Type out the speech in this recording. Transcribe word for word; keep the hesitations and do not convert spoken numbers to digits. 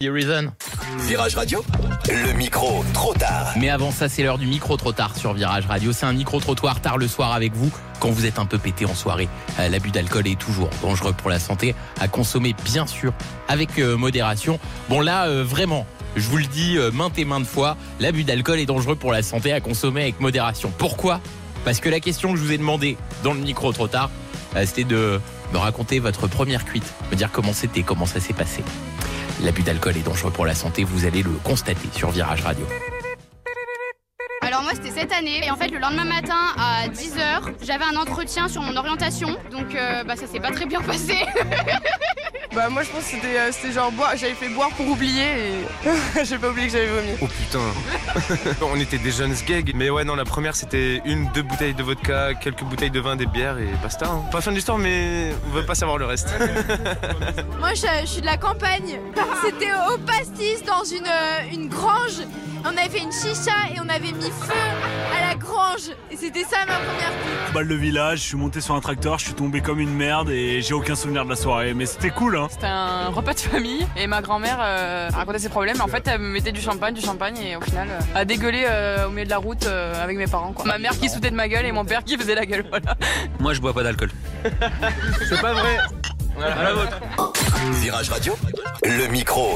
Reason. Virage Radio, le micro trop tard. Mais avant ça, c'est l'heure du micro trop tard sur Virage Radio. C'est un micro trottoir tard le soir avec vous quand vous êtes un peu pété en soirée. Euh, l'abus d'alcool est toujours dangereux pour la santé, à consommer bien sûr avec euh, modération. Bon là, euh, vraiment, je vous le dis euh, maintes et maintes fois, l'abus d'alcool est dangereux pour la santé, à consommer avec modération. Pourquoi ? Parce que la question que je vous ai demandé dans le micro trop tard, euh, c'était de me raconter votre première cuite, me dire comment c'était, comment ça s'est passé. L'abus d'alcool est dangereux pour la santé, vous allez le constater sur Virage Radio. Alors moi c'était cette année et en fait le lendemain matin à dix heures j'avais un entretien sur mon orientation donc euh, bah ça s'est pas très bien passé. Bah moi je pense que c'était, euh, c'était genre boire, j'avais fait boire pour oublier et j'ai pas oublié que j'avais vomi. Oh putain. On était des jeunes gags, mais ouais non la première c'était une, deux bouteilles de vodka, quelques bouteilles de vin, des bières et basta. Hein. Pas fin de l'histoire mais on veut pas savoir le reste. Moi je, je suis de la campagne, c'était au pastis dans une, une grange. On avait fait une chicha et on avait mis feu à la grange. Et c'était ça ma première cuite. Balle de village, je suis monté sur un tracteur, je suis tombé comme une merde et j'ai aucun souvenir de la soirée. Mais c'était cool hein. C'était un repas de famille et ma grand-mère euh, racontait ses problèmes. En fait elle me mettait du champagne, du champagne et au final euh, a dégueulé euh, au milieu de la route euh, avec mes parents quoi. Ma mère qui sautait de ma gueule et mon père qui faisait la gueule, voilà. Moi je bois pas d'alcool. C'est pas vrai. Voilà. À la vôtre. Virage Radio, le micro